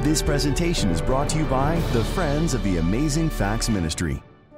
This presentation is brought to you by the Friends of the Amazing Facts Ministry.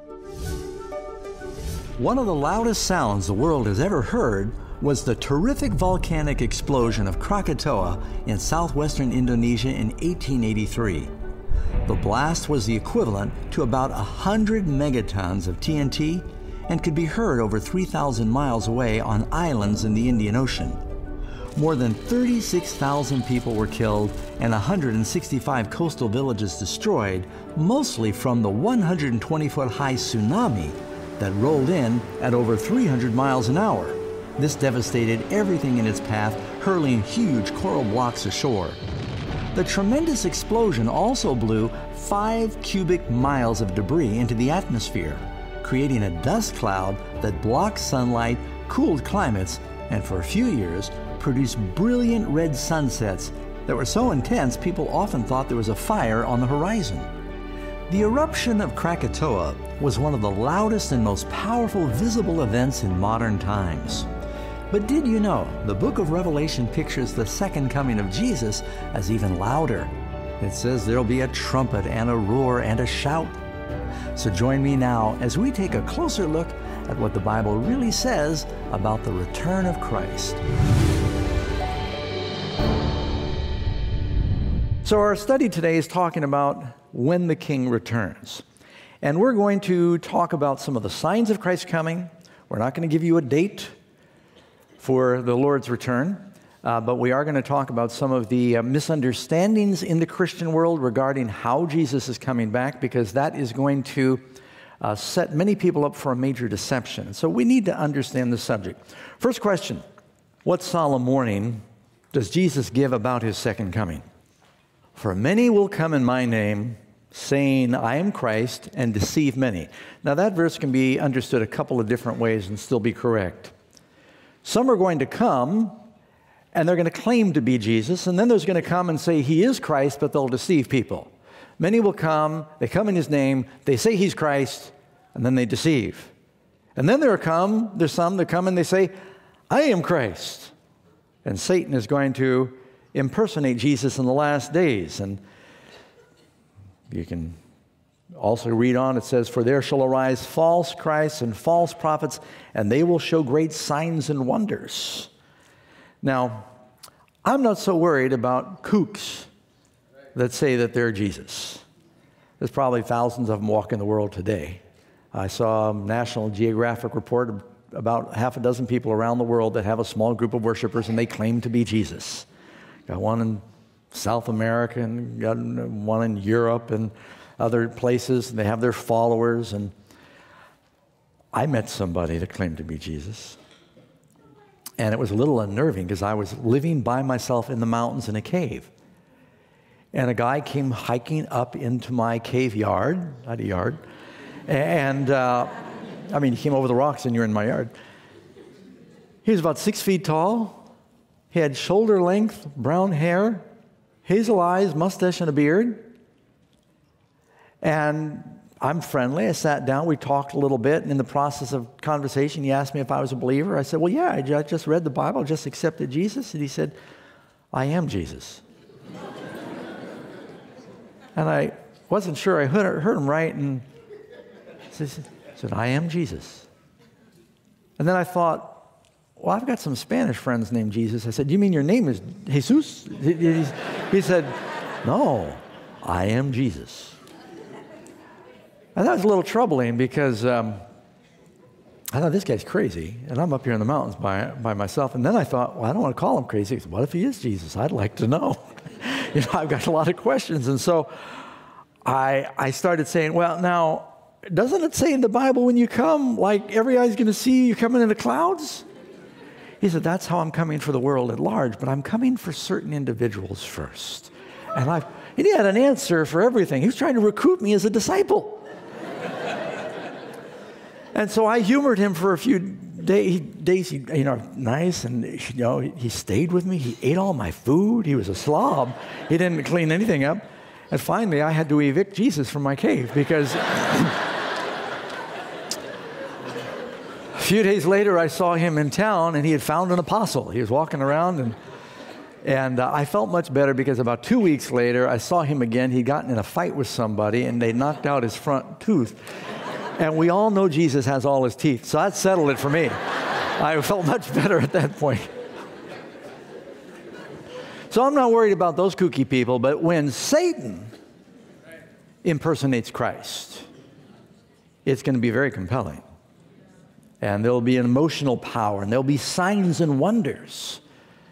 One of the loudest sounds the world has ever heard was the terrific volcanic explosion of Krakatoa in southwestern Indonesia in 1883. The blast was the equivalent to about 100 megatons of TNT and could be heard over 3,000 miles away on islands in the Indian Ocean. More than 36,000 people were killed and 165 coastal villages destroyed, mostly from the 120-foot high tsunami that rolled in at over 300 miles an hour. This devastated everything in its path, hurling huge coral blocks ashore. The tremendous explosion also blew 5 cubic miles of debris into the atmosphere, creating a dust cloud that blocked sunlight, cooled climates, and for a few years produced brilliant red sunsets that were so intense people often thought there was a fire on the horizon. The eruption of Krakatoa was one of the loudest and most powerful visible events in modern times. But did you know the book of Revelation pictures the second coming of Jesus as even louder? It says there'll be a trumpet and a roar and a shout. So join me now as we take a closer look at what the Bible really says about the return of Christ. So our study today is talking about when the King returns. And we're going to talk about some of the signs of Christ's coming. We're not going to give you a date for the Lord's return, but we are going to talk about some of the misunderstandings in the Christian world regarding how Jesus is coming back, because that is going to set many people up for a major deception. So we need to understand the subject. First question, what solemn warning does Jesus give about his second coming? For many will come in my name, saying, I am Christ, and deceive many. Now that verse can be understood a couple of different ways and still be correct. Some are going to come, and they're going to claim to be Jesus, and then there's going to come and say he is Christ, but they'll deceive people. Many will come, they come in his name, they say he's Christ, and then they deceive. And then there's some that come and they say, I am Christ. And Satan is going to impersonate Jesus in the last days. And you can also read on, it says, for there shall arise false Christs and false prophets, and they will show great signs and wonders. Now, I'm not so worried about kooks that say that they're Jesus. There's probably thousands of them walking the world today. I saw a National Geographic report about half a dozen people around the world that have a small group of worshipers, and they claim to be Jesus. Got one in South America, and got one in Europe, and other places. They have their followers, and I met somebody that claimed to be Jesus. And it was a little unnerving because I was living by myself in the mountains in a cave. And a guy came hiking up into my cave yard, I had a yard, and he came over the rocks and you're in my yard. He was about 6 feet tall. He had shoulder-length brown hair, hazel eyes, mustache, and a beard. And I'm friendly. I sat down. We talked a little bit. And in the process of conversation, he asked me if I was a believer. I said, well, yeah, I just read the Bible, just accepted Jesus. And he said, I am Jesus. And I wasn't sure I heard him right. And he said, I am Jesus. And then I thought, well, I've got some Spanish friends named Jesus. I said, you mean your name is Jesus? He said, no, I am Jesus. And that was a little troubling because I thought, this guy's crazy, and I'm up here in the mountains by myself. And then I thought, well, I don't want to call him crazy. What if he is Jesus? I'd like to know. I've got a lot of questions. And so I started saying, well, now, doesn't it say in the Bible when you come, like every eye's going to see you coming in the clouds? He said, that's how I'm coming for the world at large, but I'm coming for certain individuals first. And he had an answer for everything. He was trying to recruit me as a disciple. And so I humored him for a few days, nice, and, he stayed with me. He ate all my food. He was a slob. He didn't clean anything up. And finally, I had to evict Jesus from my cave because a few days later, I saw him in town, and he had found an apostle. He was walking around, and And I felt much better because about 2 weeks later, I saw him again. He'd gotten in a fight with somebody, and they knocked out his front tooth. And we all know Jesus has all his teeth, so that settled it for me. I felt much better at that point. So I'm not worried about those kooky people, but when Satan impersonates Christ, it's going to be very compelling. And there'll be an emotional power, and there'll be signs and wonders.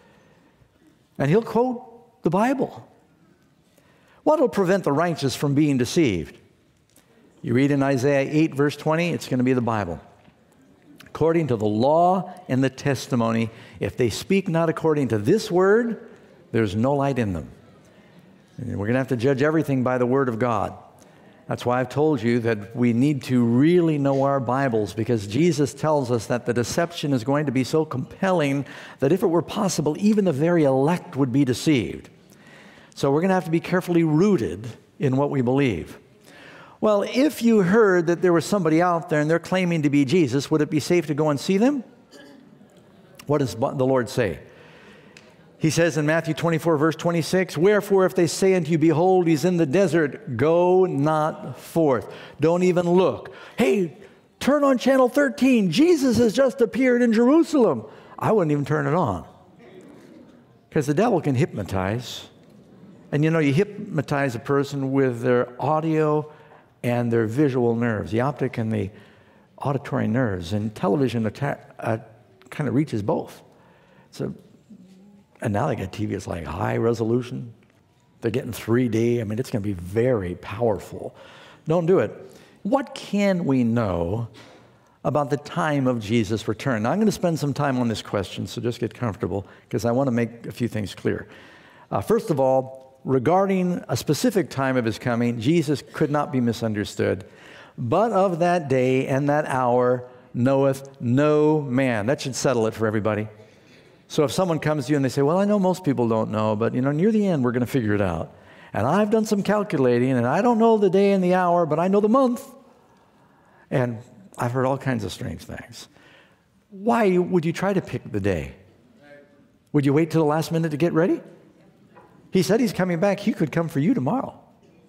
And he'll quote the Bible. What will prevent the righteous from being deceived? You read in Isaiah 8, verse 20, it's going to be the Bible. According to the law and the testimony, if they speak not according to this word, there's no light in them. And we're going to have to judge everything by the word of God. That's why I've told you that we need to really know our Bibles, because Jesus tells us that the deception is going to be so compelling that if it were possible, even the very elect would be deceived. So we're going to have to be carefully rooted in what we believe. Well, if you heard that there was somebody out there and they're claiming to be Jesus, would it be safe to go and see them? What does the Lord say? He says in Matthew 24, verse 26, wherefore if they say unto you, behold, he's in the desert, go not forth. Don't even look. Hey, turn on channel 13. Jesus has just appeared in Jerusalem. I wouldn't even turn it on. Because the devil can hypnotize. And you know, you hypnotize a person with their audio and their visual nerves, the optic and the auditory nerves. And television kind of reaches both. And now they got TV, it's like high resolution. They're getting 3D. I mean, it's going to be very powerful. Don't do it. What can we know about the time of Jesus' return? Now, I'm going to spend some time on this question, so just get comfortable, because I want to make a few things clear. First of all, regarding a specific time of his coming, Jesus could not be misunderstood. But of that day and that hour knoweth no man. That should settle it for everybody. So if someone comes to you and they say, well, I know most people don't know, but near the end, we're going to figure it out. And I've done some calculating, and I don't know the day and the hour, but I know the month. And I've heard all kinds of strange things. Why would you try to pick the day? Would you wait till the last minute to get ready? He said he's coming back. He could come for you tomorrow.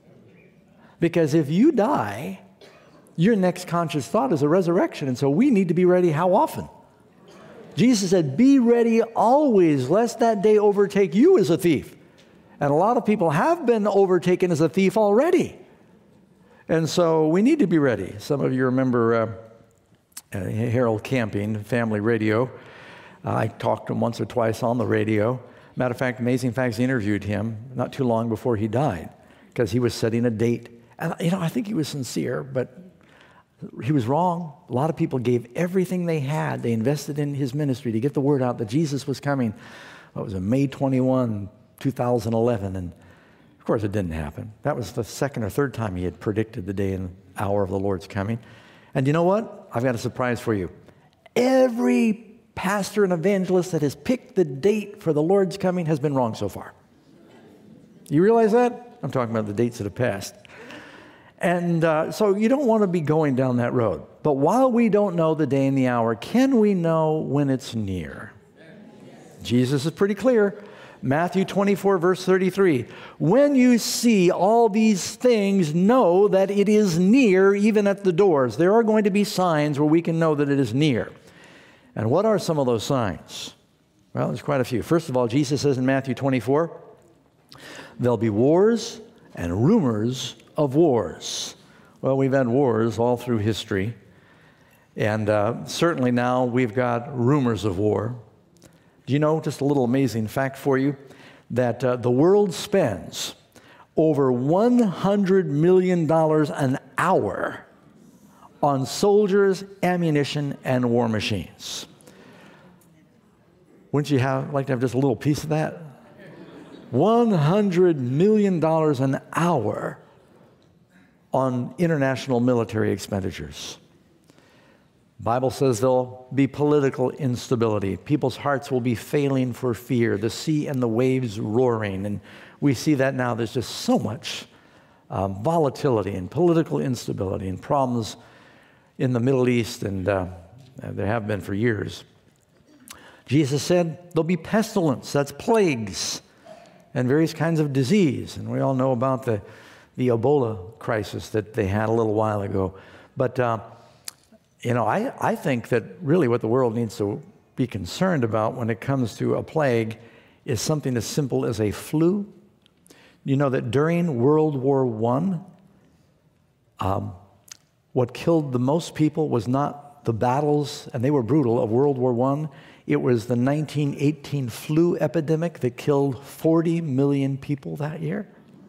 Because if you die, your next conscious thought is a resurrection. And so we need to be ready how often? Jesus said, be ready always, lest that day overtake you as a thief. And a lot of people have been overtaken as a thief already. And so we need to be ready. Some of you remember Harold Camping, Family Radio. I talked to him once or twice on the radio. Matter of fact, Amazing Facts interviewed him not too long before he died, because he was setting a date. And I think he was sincere, but he was wrong. A lot of people gave everything they had. They invested in his ministry to get the word out that Jesus was coming. What was it, May 21, 2011. And of course, it didn't happen. That was the second or third time he had predicted the day and hour of the Lord's coming. And you know what? I've got a surprise for you. Every pastor and evangelist that has picked the date for the Lord's coming has been wrong so far. You realize that? I'm talking about the dates that have passed. And so you don't want to be going down that road. But while we don't know the day and the hour, can we know when it's near? Jesus is pretty clear. Matthew 24, verse 33. When you see all these things, know that it is near, even at the doors. There are going to be signs where we can know that it is near. And what are some of those signs? Well, there's quite a few. First of all, Jesus says in Matthew 24, there'll be wars and rumors of wars. Well, we've had wars all through history, and certainly now we've got rumors of war. Do you know, just a little amazing fact for you, that the world spends over $100 million an hour on soldiers, ammunition, and war machines. Wouldn't you like to have just a little piece of that? $100 million an hour on international military expenditures. The Bible says there'll be political instability. People's hearts will be failing for fear. The sea and the waves roaring. And we see that now. There's just so much volatility and political instability and problems in the Middle East, and there have been for years. Jesus said there'll be pestilence, that's plagues, and various kinds of disease. And we all know about the Ebola crisis that they had a little while ago. But, I think that really what the world needs to be concerned about when it comes to a plague is something as simple as a flu. You know that during World War I, what killed the most people was not the battles, and they were brutal, of World War I. It was the 1918 flu epidemic that killed 40 million people that year.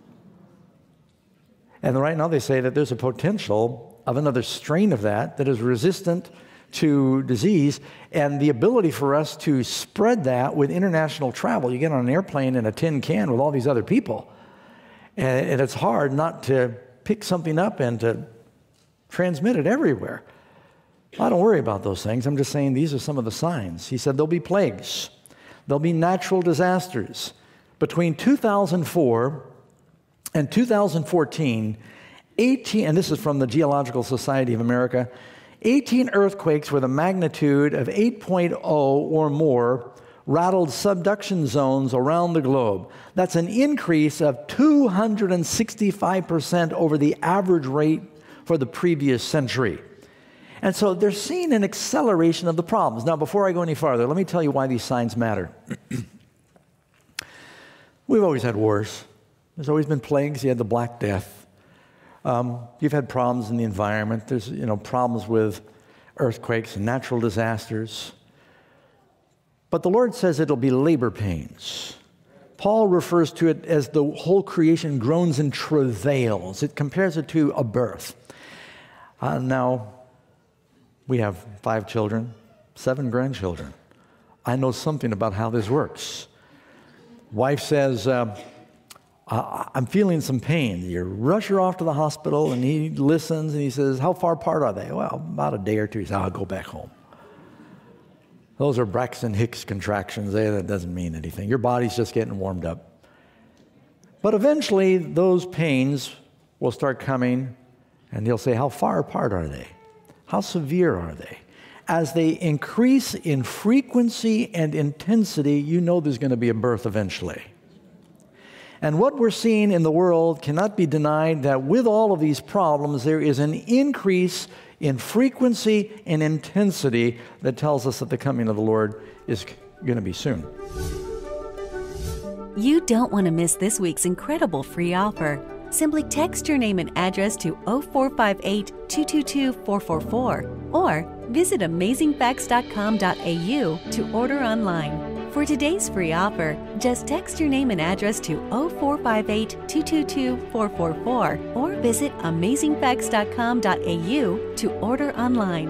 And right now they say that there's a potential of another strain of that is resistant to disease, and the ability for us to spread that with international travel. You get on an airplane in a tin can with all these other people, and it's hard not to pick something up and to transmit it everywhere. I don't worry about those things. I'm just saying these are some of the signs. He said there'll be plagues. There'll be natural disasters. Between 2004 and 2014, 18, and this is from the Geological Society of America, 18 earthquakes with a magnitude of 8.0 or more rattled subduction zones around the globe. That's an increase of 265% over the average rate for the previous century. And so they're seeing an acceleration of the problems. Now, before I go any farther, let me tell you why these signs matter. We've always had wars. There's always been plagues. You had the Black Death. You've had problems in the environment. There's problems with earthquakes and natural disasters. But the Lord says it'll be labor pains. Paul refers to it as the whole creation groans and travails. It compares it to a birth. Now, we have 5 children, 7 grandchildren. I know something about how this works. Wife says, I'm feeling some pain. You rush her off to the hospital, and he listens, and he says, how far apart are they? Well, about a day or two. He says, I'll go back home. Those are Braxton Hicks contractions. That doesn't mean anything. Your body's just getting warmed up. But eventually, those pains will start coming, and he'll say, how far apart are they? How severe are they? As they increase in frequency and intensity, you know there's going to be a birth eventually. And what we're seeing in the world cannot be denied, that with all of these problems, there is an increase in frequency and intensity that tells us that the coming of the Lord is going to be soon. You don't want to miss this week's incredible free offer. Simply text your name and address to 0458-222-444 or visit amazingfacts.com.au to order online. For today's free offer, just text your name and address to 0458-222-444 or visit amazingfacts.com.au to order online.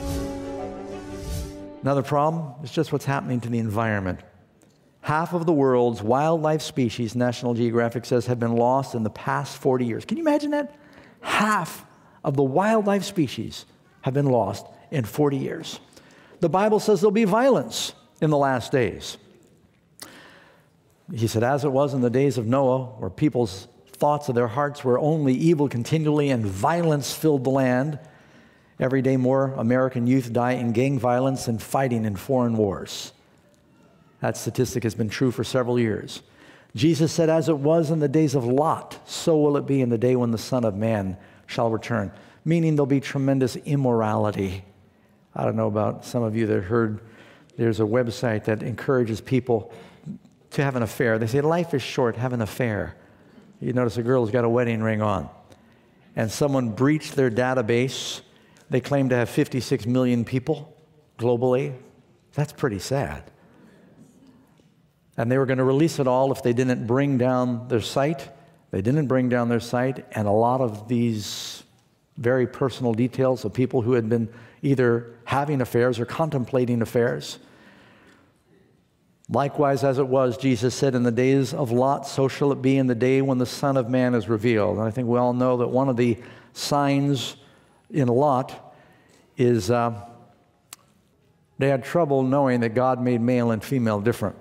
Another problem is just what's happening to the environment. Half of the world's wildlife species, National Geographic says, have been lost in the past 40 years. Can you imagine that? Half of the wildlife species have been lost in 40 years. The Bible says there'll be violence in the last days. He said, as it was in the days of Noah, where people's thoughts of their hearts were only evil continually and violence filled the land, every day more American youth die in gang violence and fighting in foreign wars. That statistic has been true for several years. Jesus said, as it was in the days of Lot, so will it be in the day when the Son of Man shall return. Meaning there'll be tremendous immorality. I don't know about some of you that heard there's a website that encourages people to have an affair. They say, life is short, have an affair. You notice a girl who's got a wedding ring on. And someone breached their database. They claim to have 56 million people globally. That's pretty sad. And they were going to release it all if they didn't bring down their site. They didn't bring down their site, and a lot of these very personal details of people who had been either having affairs or contemplating affairs. Likewise, as it was, Jesus said, in the days of Lot, so shall it be in the day when the Son of Man is revealed. And I think we all know that one of the signs in Lot is they had trouble knowing that God made male and female different.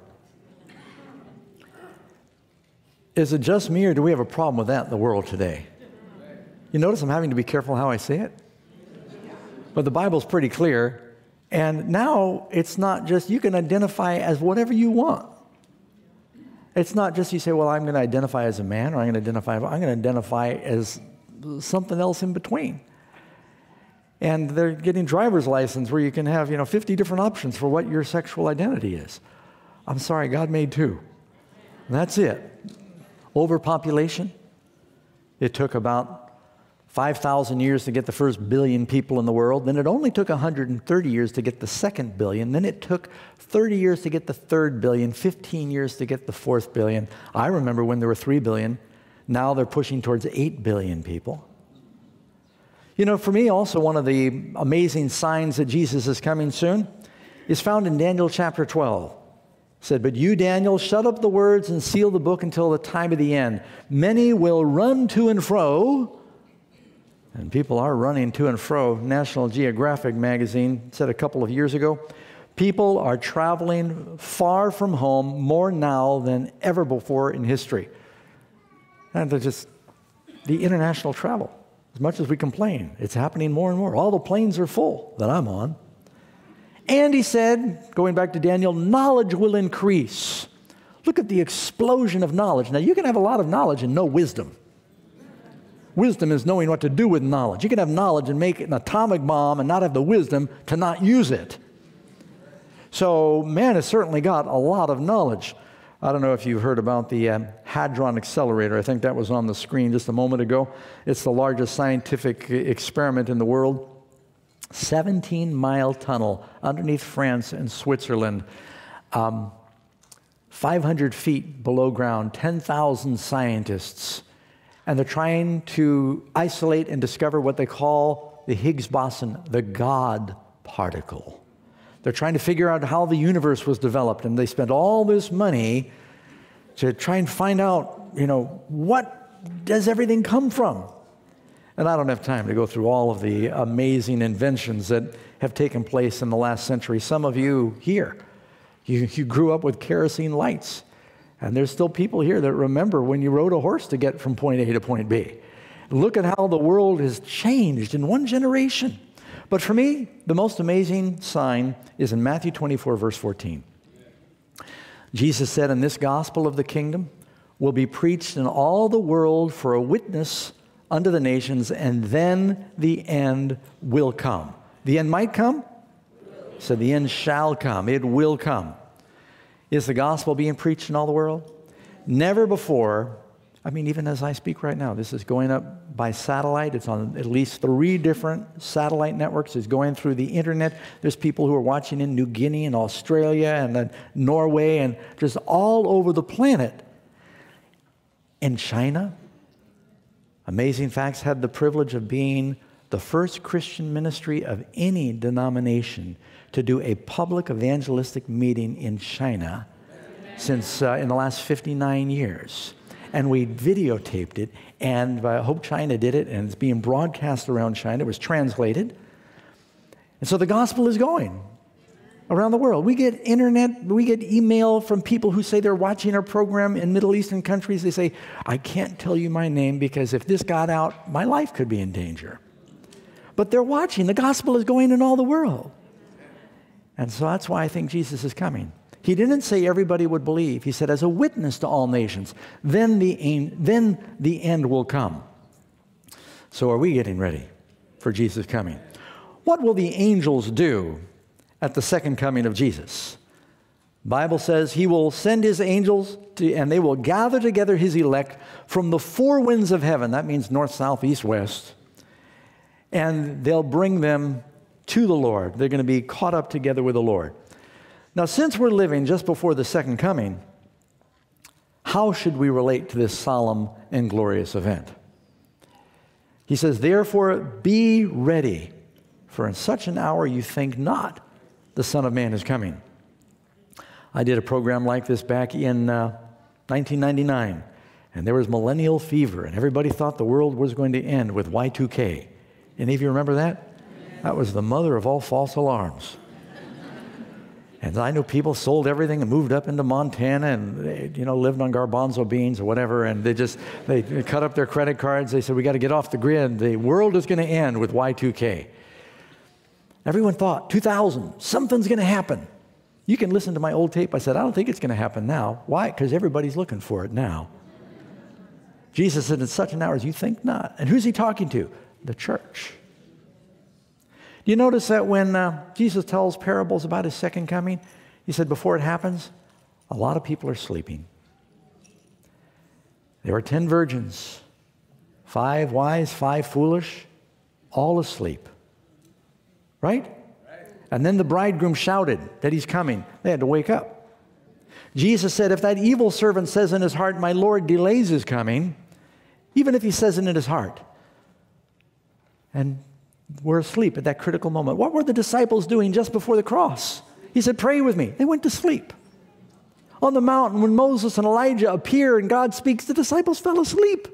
Is it just me, or do we have a problem with that in the world today? You notice I'm having to be careful how I say it? But the Bible's pretty clear. And now it's not just, you can identify as whatever you want. It's not just you say, well, I'm going to identify as a man, or I'm going to identify as something else in between. And they're getting driver's license where you can have, 50 different options for what your sexual identity is. I'm sorry, God made two. And that's it. Overpopulation. It took about 5,000 years to get the first billion people in the world. Then it only took 130 years to get the second billion. Then it took 30 years to get the third billion, 15 years to get the fourth billion. I remember when there were 3 billion. Now they're pushing towards 8 billion people. For me, also one of the amazing signs that Jesus is coming soon is found in Daniel chapter 12. It said, but you, Daniel, shut up the words and seal the book until the time of the end. Many will run to and fro. And people are running to and fro. National Geographic magazine said a couple of years ago, people are traveling far from home more now than ever before in history. And they're just the international travel. As much as we complain, it's happening more and more. All the planes are full that I'm on. And he said, going back to Daniel, knowledge will increase. Look at the explosion of knowledge. Now, you can have a lot of knowledge and no wisdom. Wisdom is knowing what to do with knowledge. You can have knowledge and make an atomic bomb and not have the wisdom to not use it. So man has certainly got a lot of knowledge. I don't know if you've heard about the Hadron Accelerator. I think that was on the screen just a moment ago. It's the largest scientific experiment in the world. 17-mile tunnel underneath France and Switzerland. 500 feet below ground, 10,000 scientists. And they're trying to isolate and discover what they call the Higgs boson, the God particle. They're trying to figure out how the universe was developed, and they spent all this money to try and find out, what does everything come from? And I don't have time to go through all of the amazing inventions that have taken place in the last century. Some of you here, you grew up with kerosene lights. And there's still people here that remember when you rode a horse to get from point A to point B. Look at how the world has changed in one generation. But for me, the most amazing sign is in Matthew 24, verse 14. Jesus said, and this gospel of the kingdom will be preached in all the world for a witness unto the nations, and then the end will come. The end might come? So the end shall come. It will come. Is the gospel being preached in all the world? Never before. Even as I speak right now, this is going up by satellite. It's on at least 3 different satellite networks. It's going through the internet. There's people who are watching in New Guinea and Australia and then Norway and just all over the planet. In China, Amazing Facts had the privilege of being the first Christian ministry of any denomination to do a public evangelistic meeting in China since in the last 59 years. And we videotaped it, and Hope China did it, and it's being broadcast around China. It was translated. And so the gospel is going around the world. We get internet, we get email from people who say they're watching our program in Middle Eastern countries. They say, I can't tell you my name because if this got out, my life could be in danger. But they're watching. The gospel is going in all the world. And so that's why I think Jesus is coming. He didn't say everybody would believe. He said, as a witness to all nations, then the end will come. So are we getting ready for Jesus coming? What will the angels do at the second coming of Jesus? The Bible says he will send his angels and they will gather together his elect from the 4 winds of heaven. That means north, south, east, west. And they'll bring them to the Lord. They're going to be caught up together with the Lord. Now, since we're living just before the second coming, how should we relate to this solemn and glorious event? He says, therefore, be ready, for in such an hour you think not the Son of Man is coming. I did a program like this back in 1999, and there was millennial fever, and everybody thought the world was going to end with Y2K. Any of you remember that? That was the mother of all false alarms. And I know people sold everything and moved up into Montana and, lived on garbanzo beans or whatever. And they cut up their credit cards. They said, we got to get off the grid. The world is going to end with Y2K. Everyone thought, 2000, something's going to happen. You can listen to my old tape. I said, I don't think it's going to happen now. Why? Because everybody's looking for it now. Jesus said, in such an hour as you think not. And who's he talking to? The church. Do you notice that when Jesus tells parables about his second coming, he said before it happens, a lot of people are sleeping. There were 10 virgins, 5 wise, 5 foolish, all asleep. Right? And then the bridegroom shouted that he's coming. They had to wake up. Jesus said, if that evil servant says in his heart, my Lord delays his coming, even if he says it in his heart, and we're asleep at that critical moment. What were the disciples doing just before the cross? He said, pray with me. They went to sleep. On the mountain, when Moses and Elijah appear and God speaks, the disciples fell asleep.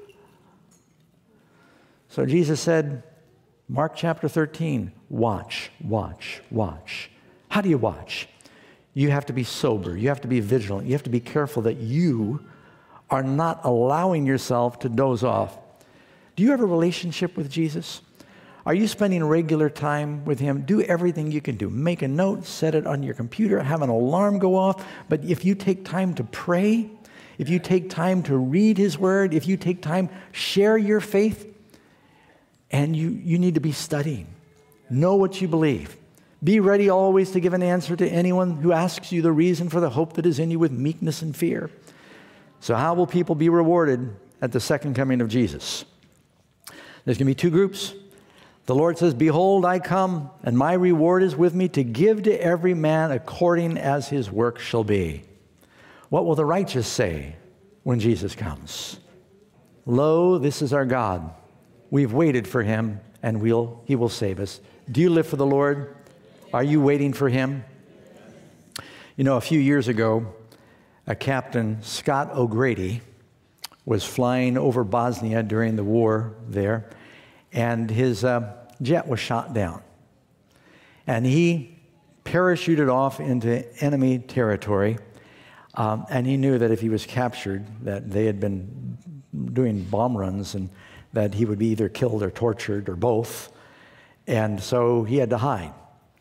So Jesus said, Mark chapter 13, watch, watch, watch. How do you watch? You have to be sober. You have to be vigilant. You have to be careful that you are not allowing yourself to doze off. Do you have a relationship with Jesus? Are you spending regular time with him? Do everything you can do. Make a note, set it on your computer, have an alarm go off. But if you take time to pray, if you take time to read his word, if you take time, share your faith, and you need to be studying. Know what you believe. Be ready always to give an answer to anyone who asks you the reason for the hope that is in you with meekness and fear. So how will people be rewarded at the second coming of Jesus? There's going to be 2 groups. The Lord says, behold, I come, and my reward is with me to give to every man according as his work shall be. What will the righteous say when Jesus comes? Lo, this is our God. We've waited for him, and he will save us. Do you live for the Lord? Are you waiting for him? You know, a few years ago, a Captain Scott O'Grady was flying over Bosnia during the war there, and his jet was shot down. And he parachuted off into enemy territory, and he knew that if he was captured, that they had been doing bomb runs and that he would be either killed or tortured or both. And so he had to hide.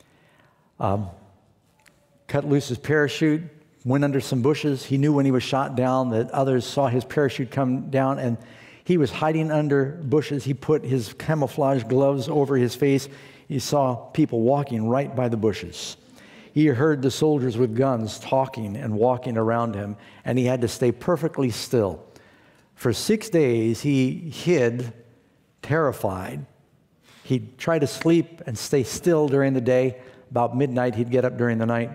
Cut loose his parachute, went under some bushes. He knew when he was shot down that others saw his parachute come down, and he was hiding under bushes. He put his camouflage gloves over his face. He saw people walking right by the bushes. He heard the soldiers with guns talking and walking around him, and he had to stay perfectly still. For 6 days, he hid, terrified. He'd try to sleep and stay still during the day. About midnight, he'd get up during the night,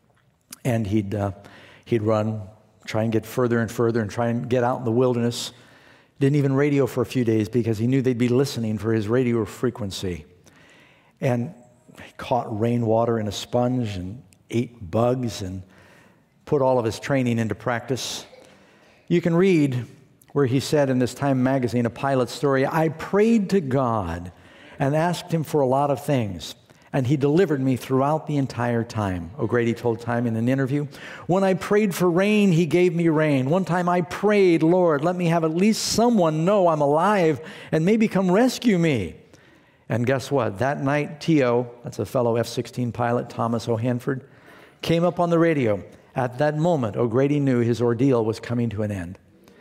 and he'd run, try and get further and further, and try and get out in the wilderness. Didn't even radio for a few days because he knew they'd be listening for his radio frequency. And he caught rainwater in a sponge and ate bugs and put all of his training into practice. You can read where he said in this Time magazine, a pilot story, I prayed to God and asked him for a lot of things, and he delivered me throughout the entire time. O'Grady told Time in an interview. When I prayed for rain, he gave me rain. One time I prayed, Lord, let me have at least someone know I'm alive and maybe come rescue me. And guess what? That night, T.O., that's a fellow F-16 pilot, Thomas O'Hanford, came up on the radio. At that moment, O'Grady knew his ordeal was coming to an end.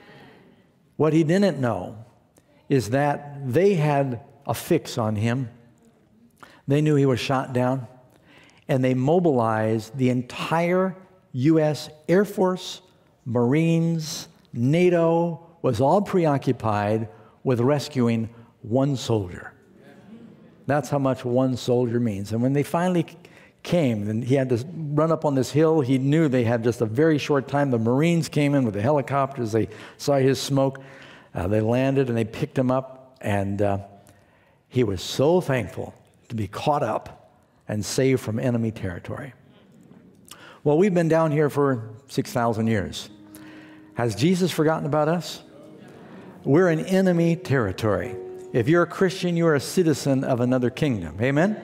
What he didn't know is that they had a fix on him. They knew he was shot down, and they mobilized the entire U.S. Air Force, Marines, NATO, was all preoccupied with rescuing one soldier. That's how much one soldier means. And when they finally came, and he had to run up on this hill, he knew they had just a very short time. The Marines came in with the helicopters. They saw his smoke. They landed, and they picked him up, and he was so thankful to be caught up and saved from enemy territory. Well, we've been down here for 6,000 years. Has Jesus forgotten about us? We're in enemy territory. If you're a Christian, you are a citizen of another kingdom. Amen?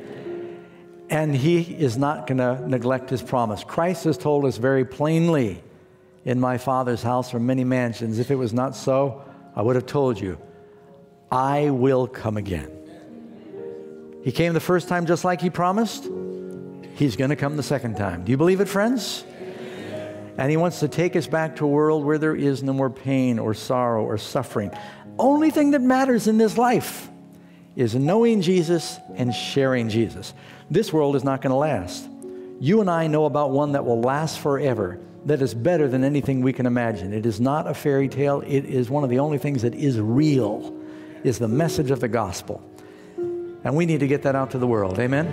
And he is not going to neglect his promise. Christ has told us very plainly, in my Father's house are many mansions. If it was not so, I would have told you, I will come again. He came the first time just like He promised. He's going to come the second time. Do you believe it, friends? And He wants to take us back to a world where there is no more pain or sorrow or suffering. Only thing that matters in this life is knowing Jesus and sharing Jesus. This world is not going to last. You and I know about one that will last forever, that is better than anything we can imagine. It is not a fairy tale. It is one of the only things that is real, is the message of the gospel. And we need to get that out to the world. Amen?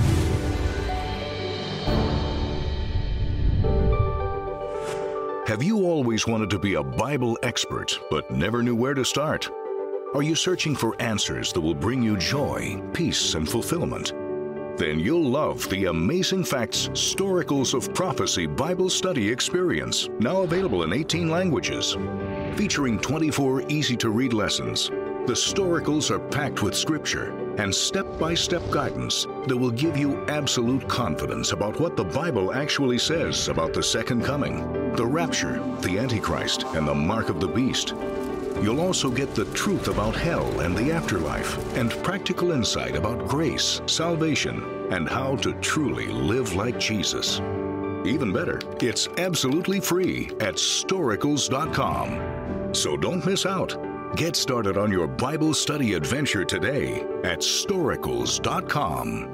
Have you always wanted to be a Bible expert, but never knew where to start? Are you searching for answers that will bring you joy, peace, and fulfillment? Then you'll love the Amazing Facts Storicals of Prophecy Bible Study Experience, now available in 18 languages. Featuring 24 easy-to-read lessons, the Storicals are packed with scripture and step-by-step guidance that will give you absolute confidence about what the Bible actually says about the second coming, the rapture, the Antichrist, and the mark of the beast. You'll also get the truth about hell and the afterlife, and practical insight about grace, salvation, and how to truly live like Jesus. Even better, it's absolutely free at Storicals.com. So don't miss out. Get started on your Bible study adventure today at Storicals.com.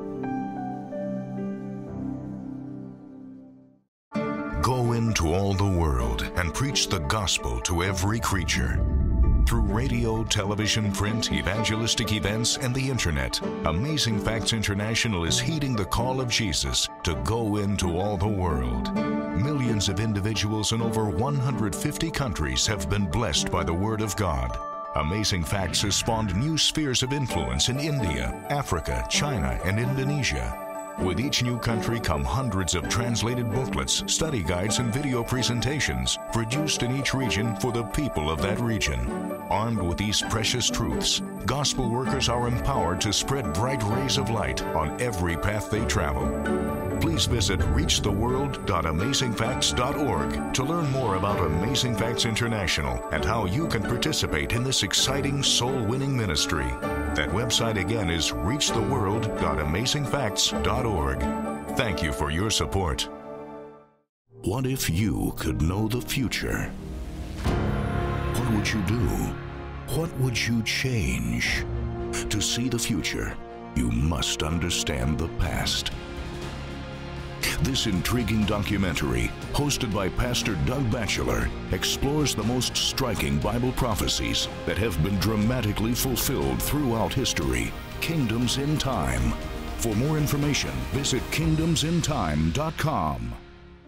Go into all the world and preach the gospel to every creature. Through radio, television, print, evangelistic events, and the internet, Amazing Facts International is heeding the call of Jesus to go into all the world. Millions of individuals in over 150 countries have been blessed by the Word of God. Amazing Facts has spawned new spheres of influence in India, Africa, China, and Indonesia. With each new country come hundreds of translated booklets, study guides, and video presentations produced in each region for the people of that region. Armed with these precious truths, gospel workers are empowered to spread bright rays of light on every path they travel. Please visit reachtheworld.amazingfacts.org to learn more about Amazing Facts International and how you can participate in this exciting soul-winning ministry. That website again is reachtheworld.amazingfacts.org. Thank you for your support. What if you could know the future? What would you do? What would you change? To see the future, you must understand the past. This intriguing documentary, hosted by Pastor Doug Batchelor, explores the most striking Bible prophecies that have been dramatically fulfilled throughout history. Kingdoms in Time. For more information, visit kingdomsintime.com.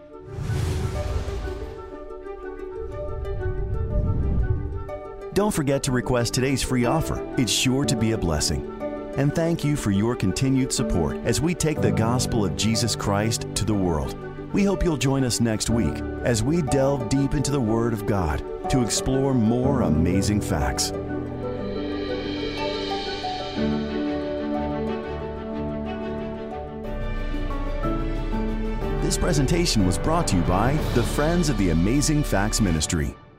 Don't forget to request today's free offer. It's sure to be a blessing. And thank you for your continued support as we take the gospel of Jesus Christ to the world. We hope you'll join us next week as we delve deep into the Word of God to explore more amazing facts. This presentation was brought to you by the Friends of the Amazing Facts Ministry.